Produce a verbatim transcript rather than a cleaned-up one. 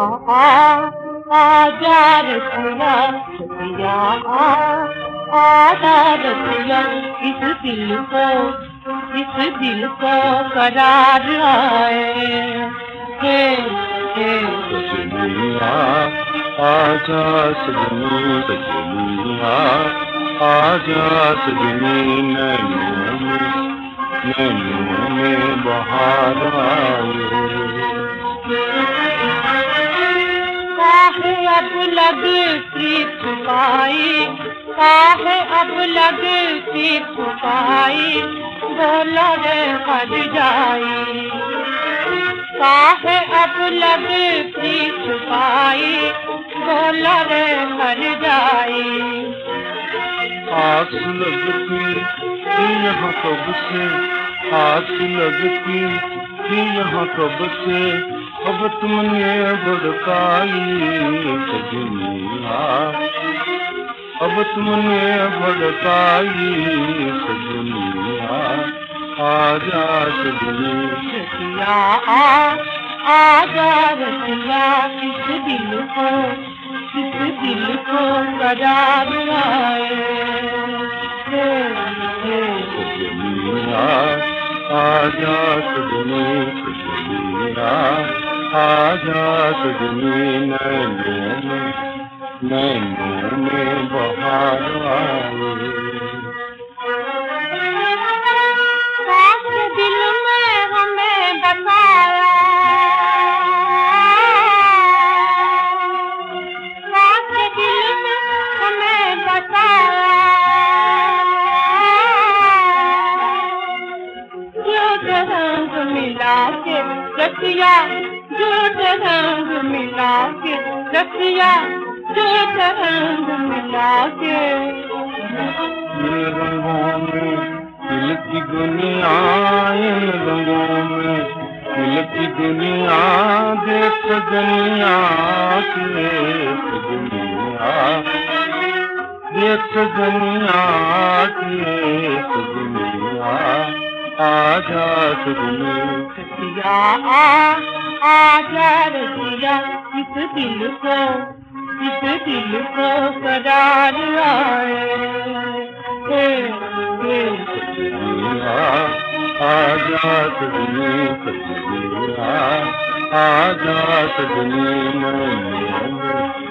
आ आजा रसिया सखिया आ आजा रसिया इस दिल को इस दिल को करार आए हे हे सजनिया आजा सजनी सजनिया आजा सजनी नैनों में नैनों में बहार आए काहे अब लगती छुपाई काहे अब लगती छुपाई बोलो रे हट जाई काहे अब लगती छुपाई बोलो रे हट जाई आस लगती यहाँ कब से आस लगती यहाँ कब से अब तुमने भड़काई सजनिया अब तुमने भड़काई सजनिया आजा सजनी रसिया आ आजा रसिया किस दिल को किस दिल को करार आए सजनिया आजा सजनी सजनिया आजा सजनी नैनों में नैनों में बहार आए दिल में हमें बताया दिल में हमें बताया जो रंग मिला के रसिया जो रंग मिला के रसिया जो रंग मिला के रंगों में दिल की दुनिया इन रंगों में दिल की दुनिया देख दुनिया देख दुनिया देख दुनिया देख दुनिया आजा सजनी रसिया आ आजा रसिया इस दिल को इस दिल को करार आए हे हे आजा सजनी सजनिया आजा सजनी नैनों में